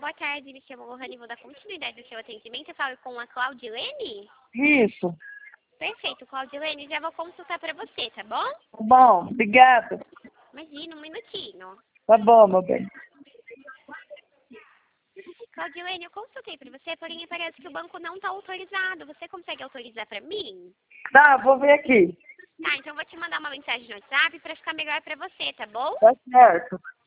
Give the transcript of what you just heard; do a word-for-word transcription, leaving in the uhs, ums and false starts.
boa tarde. Me chamo Lohane e vou dar continuidade ao seu atendimento. Eu falo com a Claudilene? Isso. Perfeito, Claudilene. Já vou consultar para você, tá bom? Tá bom, obrigada. Imagina, um minutinho. Tá bom, meu bem. Claudilene, eu consultei para você, porém parece que o banco não está autorizado. Você consegue autorizar para mim? Tá, vou ver aqui. Tá, então eu vou te mandar uma mensagem no WhatsApp para ficar melhor para você, tá bom? Tá certo.